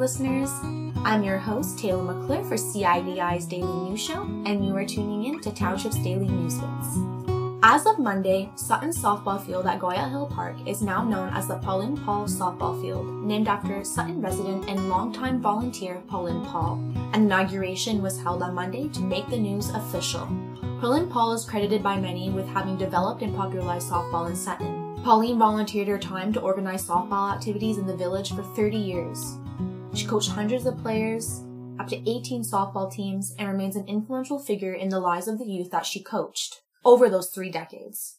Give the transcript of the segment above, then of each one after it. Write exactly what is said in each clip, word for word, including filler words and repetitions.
listeners. I'm your host, Taylor McClure for C I D I's Daily News Show, and you are tuning in to Township's Daily News Bits. As of Monday, Sutton's softball field at Goya Hill Park is now known as the Pauline Paul Softball Field, named after Sutton resident and longtime volunteer Pauline Paul. An inauguration was held on Monday to make the news official. Pauline Paul is credited by many with having developed and popularized softball in Sutton. Pauline volunteered her time to organize softball activities in the village for thirty years. She coached hundreds of players, up to eighteen softball teams, and remains an influential figure in the lives of the youth that she coached over those three decades.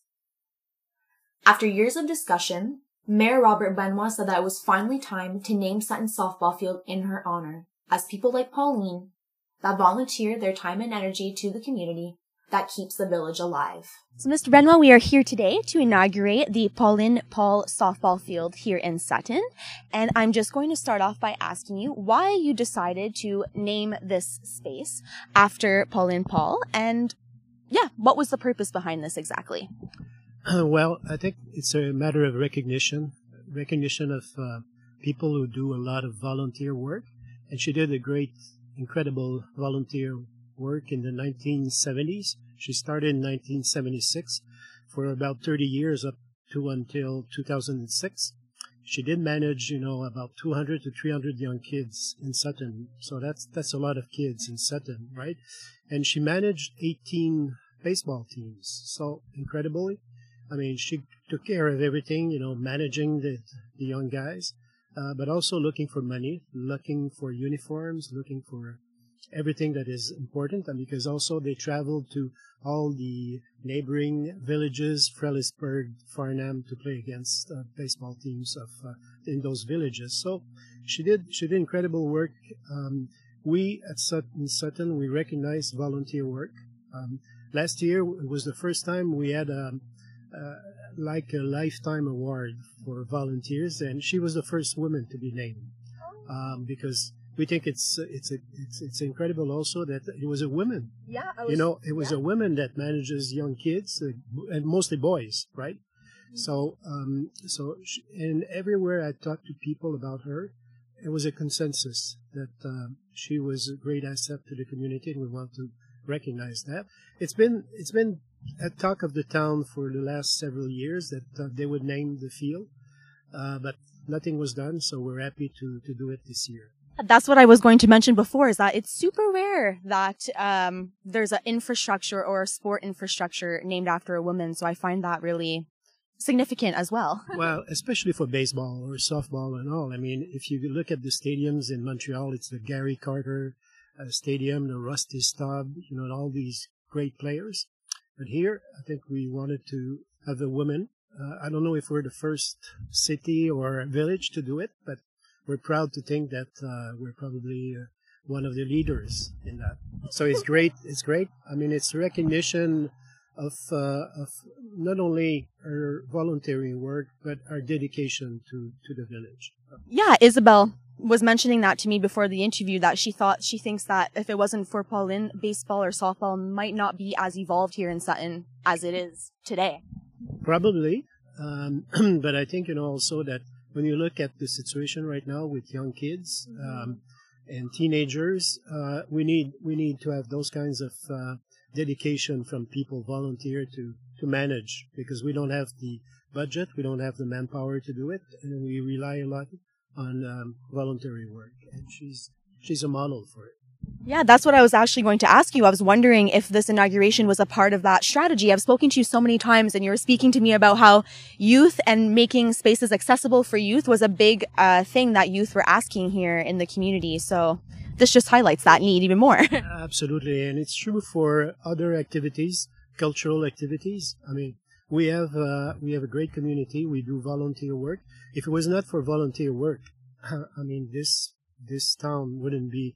After years of discussion, Mayor Robert Benoit said that it was finally time to name Sutton's softball field in her honor, as people like Pauline that volunteer their time and energy to the community that keeps the village alive. So, Mister Benoit, we are here today to inaugurate the Pauline Paul softball field here in Sutton. And I'm just going to start off by asking you why you decided to name this space after Pauline Paul. And yeah, what was the purpose behind this exactly? Uh, well, I think it's a matter of recognition, recognition of uh, people who do a lot of volunteer work. And she did a great, incredible volunteer work in the nineteen seventies. She started in nineteen seventy-six for about thirty years up to until two thousand six. She did manage, you know, about two hundred to three hundred young kids in Sutton. So that's that's a lot of kids in Sutton, right? And she managed eighteen baseball teams. So incredibly, I mean, she took care of everything, you know, managing the, the young guys, uh, but also looking for money, looking for uniforms, looking for everything that is important, and because also they traveled to all the neighboring villages, Frelighsburg, Farnham, to play against uh, baseball teams of uh, in those villages. So she did she did incredible work. Um, we at Sutton, Sutton we recognize volunteer work. Um, last year it was the first time we had a, uh, like a lifetime award for volunteers, and she was the first woman to be named um, because. We think it's it's a, it's it's incredible also that it was a woman. Yeah, I was, you know, it was yeah. a woman that manages young kids uh, and mostly boys, right? Mm-hmm. So um so she, and everywhere I talked to people about her, it was a consensus that uh, she was a great asset to the community, and we want to recognize that. It's been it's been a talk of the town for the last several years that uh, they would name the field, uh, but nothing was done. So we're happy to to do it this year. That's what I was going to mention before, is that it's super rare that um, there's an infrastructure or a sport infrastructure named after a woman. So I find that really significant as well. Well, especially for baseball or softball and all. I mean, if you look at the stadiums in Montreal, it's the Gary Carter uh, Stadium, the Rusty Staub, you know, and all these great players. But here, I think we wanted to have a woman. Uh, I don't know if we're the first city or village to do it, but we're proud to think that uh, we're probably uh, one of the leaders in that. So it's great. It's great. I mean, it's recognition of uh, of not only our volunteering work, but our dedication to, to the village. Yeah, Isabel was mentioning that to me before the interview, that she thought she thinks that if it wasn't for Pauline, baseball or softball might not be as evolved here in Sutton as it is today. Probably. Um, but I think, you know, also that when you look at the situation right now with young kids um, and teenagers, uh, we need we need to have those kinds of uh, dedication from people, volunteer to, to manage, because we don't have the budget, we don't have the manpower to do it, and we rely a lot on um, voluntary work. And she's she's a model for it. Yeah, that's what I was actually going to ask you. I was wondering if this inauguration was a part of that strategy. I've spoken to you so many times, and you were speaking to me about how youth and making spaces accessible for youth was a big uh, thing that youth were asking here in the community. So this just highlights that need even more. Absolutely. And it's true for other activities, cultural activities. I mean, we have uh, we have a great community. We do volunteer work. If it was not for volunteer work, I mean, this this town wouldn't be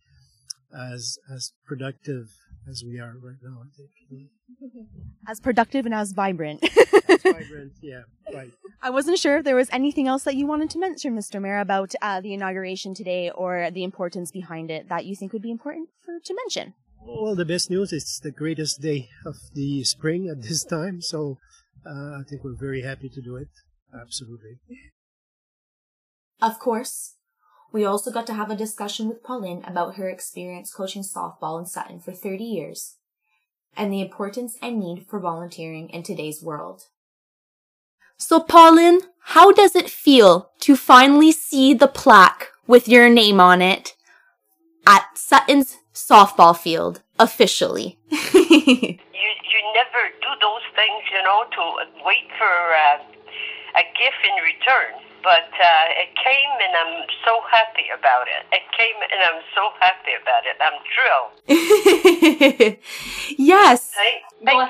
as as productive as we are right now, I think. As productive and as vibrant. As vibrant, yeah, right. I wasn't sure if there was anything else that you wanted to mention, Mister Mayor, about uh, the inauguration today or the importance behind it that you think would be important for to mention. Well, the best news, it's the greatest day of the spring at this time, so uh, I think we're very happy to do it. Absolutely. Of course, We also got to have a discussion with Pauline about her experience coaching softball in Sutton for thirty years and the importance and need for volunteering in today's world. So Pauline, how does it feel to finally see the plaque with your name on it at Sutton's softball field officially? you you never do those things, you know, to wait for uh, a gift in return. But uh, it came, and I'm so happy about it. It came, and I'm so happy about it. I'm thrilled. Yes. Thank, thank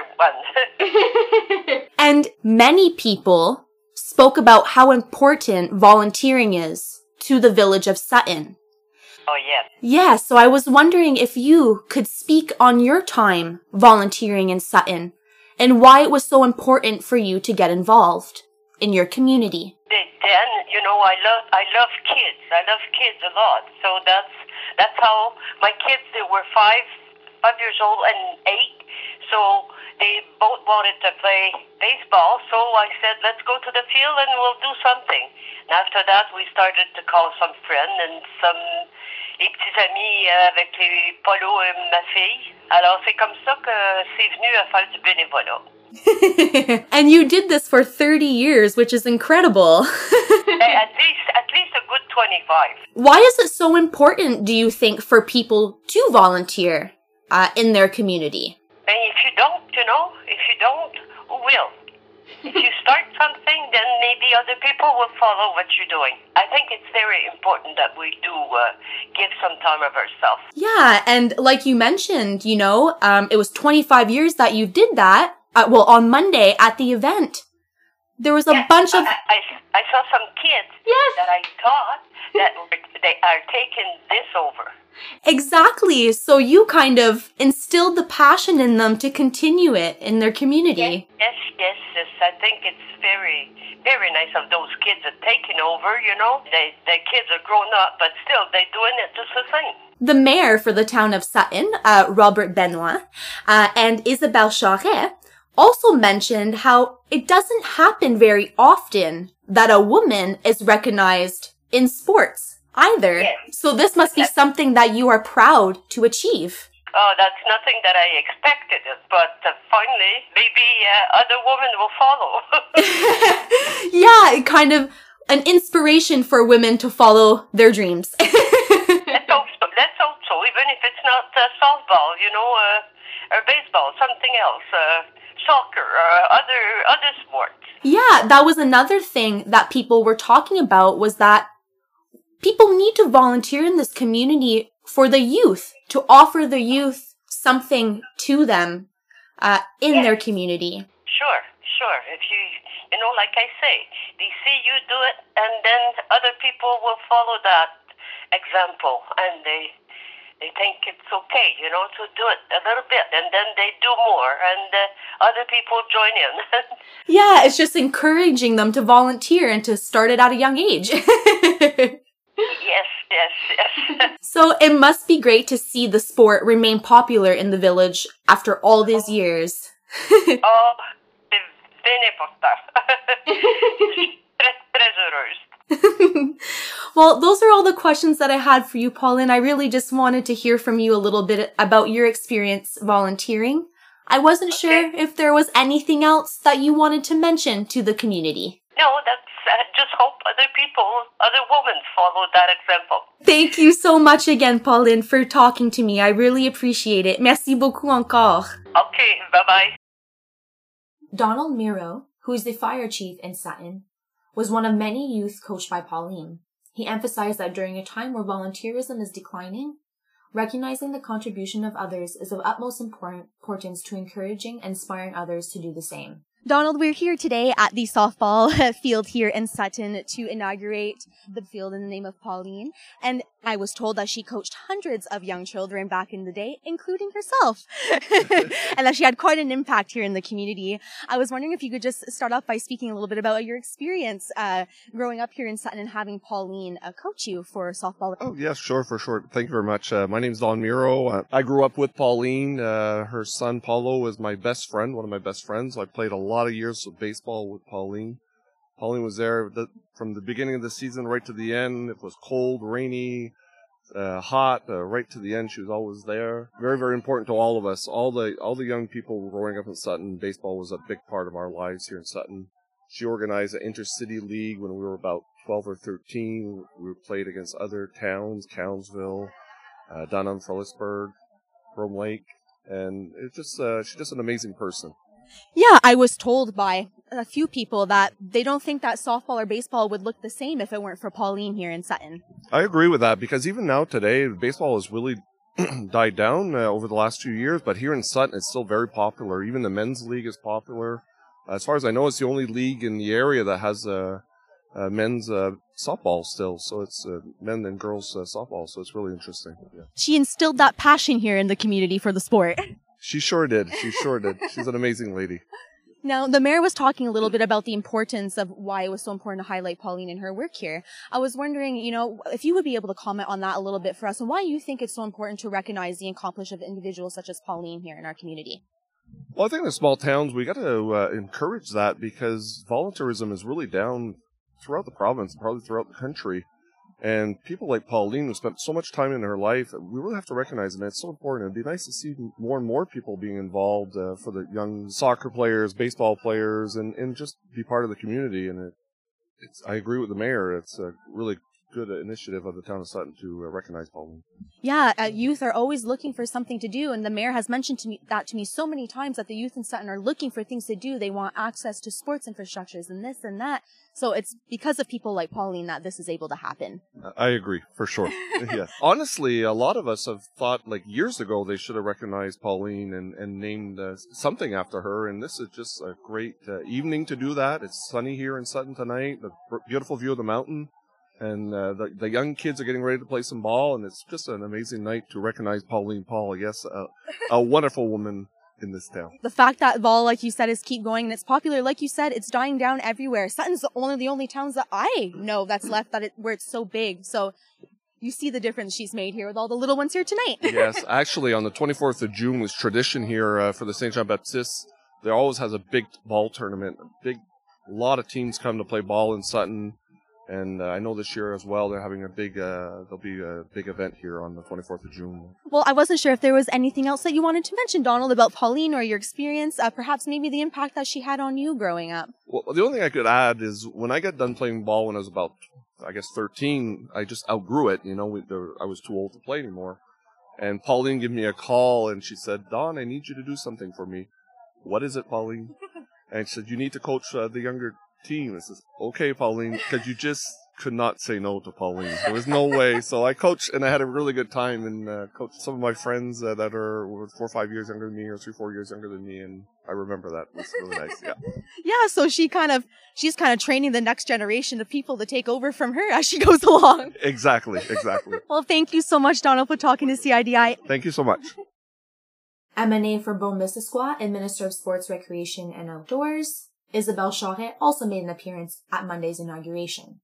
you, everyone. And many people spoke about how important volunteering is to the village of Sutton. Oh, yes. Yeah, so I was wondering if you could speak on your time volunteering in Sutton and why it was so important for you to get involved in your community. Then, you know, I love I love kids. I love kids a lot. So that's that's how my kids, they were five five years old and eight. So they both wanted to play baseball. So I said, let's go to the field and we'll do something. And after that, we started to call some friends and some les petits amis avec les Polo et ma fille. Alors c'est comme ça que c'est venu à faire du bénévolat. And you did this for thirty years, which is incredible. at least at least a good twenty-five. Why is it so important, do you think, for people to volunteer uh, in their community? And if you don't, you know, if you don't, who will? If you start something, then maybe other people will follow what you're doing. I think it's very important that we do uh, give some time of ourselves. Yeah, and like you mentioned, you know, um, it was twenty-five years that you did that. Uh, well, on Monday at the event, there was a yes, bunch of... I, I, I saw some kids yes. that I taught that were, they are taking this over. Exactly. So you kind of instilled the passion in them to continue it in their community. Yes, yes, yes. I think it's very, very nice of those kids are taking over, you know. They, the kids are grown up, but still they're doing it just the same. The mayor for the town of Sutton, uh, Robert Benoit, uh, and Isabelle Charret also mentioned how it doesn't happen very often that a woman is recognized in sports either. Yes. So this must be something that you are proud to achieve. Oh, that's nothing that I expected, but uh, finally, maybe uh, other women will follow. Yeah, kind of an inspiration for women to follow their dreams. Let's hope so. Let's hope so, even if it's not uh, softball, you know, uh, or baseball, something else. Uh, soccer, or other other sports. Yeah, that was another thing that people were talking about, was that people need to volunteer in this community for the youth, to offer the youth something to them uh, in yes. their community. Sure, sure. If you, you know, like I say, they see you do it, and then other people will follow that example, and they They think it's okay, you know, to do it a little bit, and then they do more, and uh, other people join in. Yeah, it's just encouraging them to volunteer and to start it at a young age. Yes, yes, yes. So it must be great to see the sport remain popular in the village after all these years. Oh, c'est bien important. Très, très heureuse. Well, those are all the questions that I had for you, Pauline. I really just wanted to hear from you a little bit about your experience volunteering. I wasn't okay. sure if there was anything else that you wanted to mention to the community. No, that's uh, just hope other people, other women follow that example. Thank you so much again, Pauline, for talking to me. I really appreciate it. Merci beaucoup encore. Okay, bye-bye. Donald Miro, who is the fire chief in Sutton, was one of many youth coached by Pauline. He emphasized that during a time where volunteerism is declining, recognizing the contribution of others is of utmost importance to encouraging and inspiring others to do the same. Donald, we're here today at the softball field here in Sutton to inaugurate the field in the name of Pauline. And I was told that she coached hundreds of young children back in the day, including herself, and that she had quite an impact here in the community. I was wondering if you could just start off by speaking a little bit about your experience uh, growing up here in Sutton and having Pauline uh, coach you for softball. Oh, yes, sure, for sure. Thank you very much. Uh, my name is Don Miro. Uh, I grew up with Pauline. Uh, her son, Paulo, is my best friend, one of my best friends. I played a lot of years of baseball with Pauline. Pauline was there the, from the beginning of the season right to the end. It was cold, rainy, uh, hot, uh, right to the end. She was always there. Very, very important to all of us. All the all the young people growing up in Sutton, baseball was a big part of our lives here in Sutton. She organized an intercity league when we were about twelve or thirteen. We played against other towns, Cowansville, uh, Dunham, Phillipsburg, Rome Lake, and it's just uh, she's just an amazing person. Yeah, I was told by a few people that they don't think that softball or baseball would look the same if it weren't for Pauline here in Sutton. I agree with that, because even now today, baseball has really died down uh, over the last few years, but here in Sutton, it's still very popular. Even the men's league is popular. As far as I know, it's the only league in the area that has uh, uh, men's uh, softball still. So it's uh, men and girls uh, softball. So it's really interesting. Yeah. She instilled that passion here in the community for the sport. She sure did. She sure did. She's an amazing lady. Now, the mayor was talking a little bit about the importance of why it was so important to highlight Pauline and her work here. I was wondering, you know, if you would be able to comment on that a little bit for us and why you think it's so important to recognize the accomplishments of individuals such as Pauline here in our community. Well, I think in the small towns, we got to uh, encourage that, because volunteerism is really down throughout the province, probably throughout the country. And people like Pauline, who spent so much time in her life, we really have to recognize it. And it's so important. It'd be nice to see more and more people being involved uh, for the young soccer players, baseball players, and, and just be part of the community. And it, it's, I agree with the mayor. It's a really good initiative of the town of Sutton to uh, recognize Pauline. Yeah, uh, youth are always looking for something to do, and the mayor has mentioned to me that to me so many times that the youth in Sutton are looking for things to do. They want access to sports infrastructures and this and that. So it's because of people like Pauline that this is able to happen. I agree, for sure. Yeah. Honestly, a lot of us have thought, like, years ago they should have recognized Pauline and, and named uh, something after her, and this is just a great uh, evening to do that. It's sunny here in Sutton tonight, the beautiful view of the mountain. And uh, the, the young kids are getting ready to play some ball, and it's just an amazing night to recognize Pauline Paul. Yes, uh, a wonderful woman in this town. The fact that ball, like you said, is keep going and it's popular, like you said, it's dying down everywhere. Sutton's one of the only towns that I know that's left that it, where it's so big. So you see the difference she's made here with all the little ones here tonight. Yes, actually, on the twenty-fourth of June was tradition here uh, for the Saint Jean Baptiste. There always has a big ball tournament. A big, a lot of teams come to play ball in Sutton. And uh, I know this year as well, they're having a big, uh, there'll be a big event here on the twenty-fourth of June. Well, I wasn't sure if there was anything else that you wanted to mention, Donald, about Pauline or your experience, uh, perhaps maybe the impact that she had on you growing up. Well, the only thing I could add is when I got done playing ball when I was about, I guess, thirteen, I just outgrew it. You know, we, there, I was too old to play anymore. And Pauline gave me a call and she said, "Don, I need you to do something for me." "What is it, Pauline?" And she said, "You need to coach uh, the younger team." I says, "Okay, Pauline," because you just could not say no to Pauline. There was no way. So I coached, and I had a really good time, and uh, coached some of my friends uh, that are four or five years younger than me, or three, four years younger than me, and I remember that. It was really nice. Yeah. Yeah. So she kind of, she's kind of training the next generation of people to take over from her as she goes along. Exactly. Exactly. Well, thank you so much, Donald, for talking to C I D I. Thank you so much. Emanating from Beaume-Missisquoi and Minister of Sports, Recreation, and Outdoors, Isabelle Charret also made an appearance at Monday's inauguration.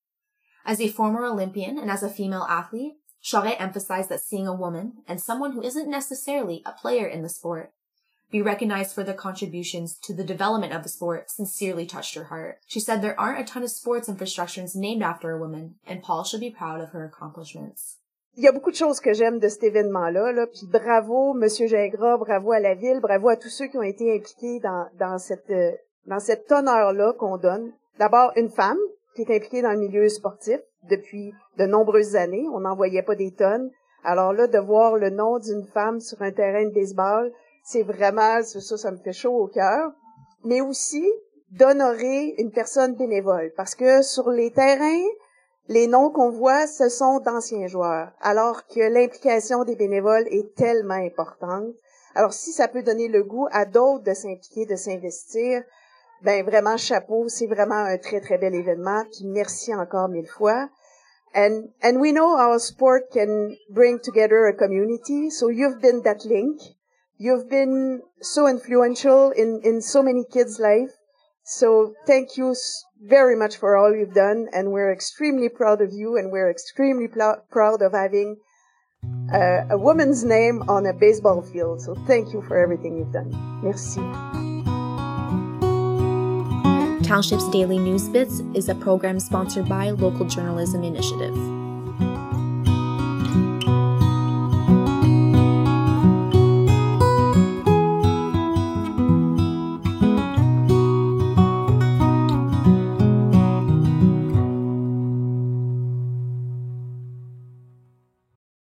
As a former Olympian and as a female athlete, Charret emphasized that seeing a woman, and someone who isn't necessarily a player in the sport, be recognized for their contributions to the development of the sport sincerely touched her heart. She said there aren't a ton of sports infrastructures named after a woman, and Paul should be proud of her accomplishments. Il y a beaucoup de choses que j'aime de cet événement-là, là, puis bravo Monsieur Gingras, bravo à la ville, bravo à tous ceux qui ont été impliqués dans, dans cette, dans cet honneur-là qu'on donne. D'abord, une femme qui est impliquée dans le milieu sportif depuis de nombreuses années. On n'en voyait pas des tonnes. Alors là, de voir le nom d'une femme sur un terrain de baseball, c'est vraiment, ça, ça me fait chaud au cœur. Mais aussi, d'honorer une personne bénévole. Parce que sur les terrains, les noms qu'on voit, ce sont d'anciens joueurs, alors que l'implication des bénévoles est tellement importante. Alors, si ça peut donner le goût à d'autres de s'impliquer, de s'investir, ben vraiment chapeau, c'est vraiment un très très bel événement. Puis merci encore mille fois. And and we know our sport can bring together a community. So you've been that link. You've been so influential in in so many kids' life. So thank you very much for all you've done, and we're extremely proud of you, and we're extremely pl- proud of having uh, a woman's name on a baseball field. So thank you for everything you've done. Merci. Township's Daily News Bits is a program sponsored by Local Journalism Initiative.